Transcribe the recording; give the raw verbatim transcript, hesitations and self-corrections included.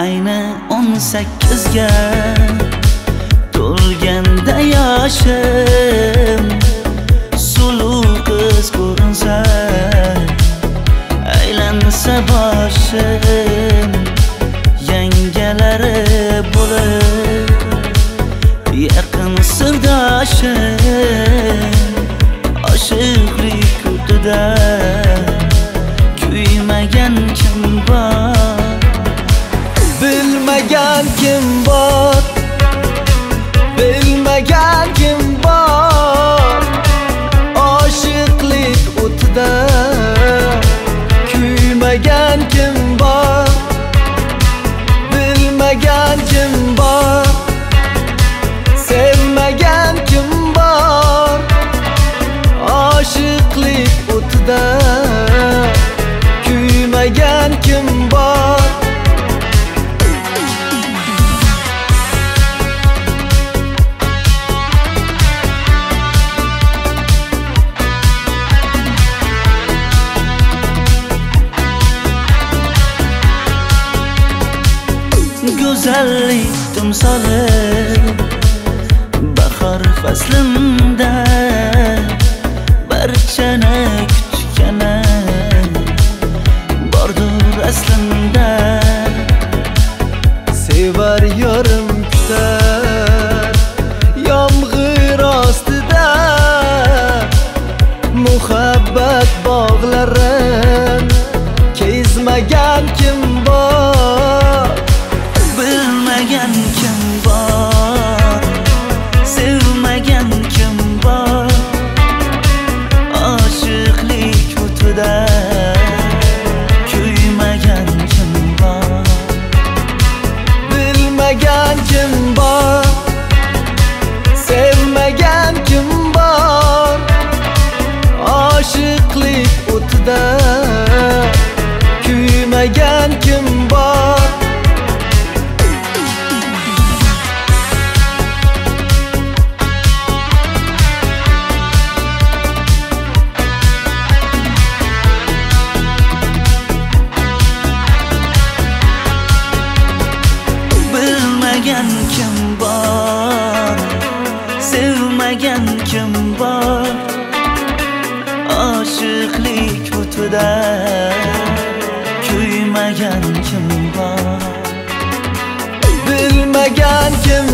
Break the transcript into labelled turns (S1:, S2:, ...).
S1: ayni o'n sakkizga to'lganda yoshim, suluv qiz ko'rinsa, aylansa boshim, yangalari bo'lib yaqin sirdoshim, oshiqlik kutida kuymagan kim bor, bilmagan kim bor, bilmagan kim bor, oshiqlik o'tida kuymagan kim bor, bilmagan kim bor, sevmagan kim bor, oshiqlik o'tida kuymagan kim bor. Go'zallik timsoli bahor faslimda barchani kutgani bordur aslında. Sevar yorim kutar yomg'ir ostida, muhabbat bog'larin kezmagan kim bor, bilmagan kim bor, sevmagan kim bor, oshiqlik o'tida kuymagan kim bor, bilmagan kim bor, sevmagan kim bor, oshiqlik o'tida kuymagan kim bor. Bilmagan kim bor, sevmagan kim bor, oshiqlik o'tida kuymagan kim bor, bilmagan kim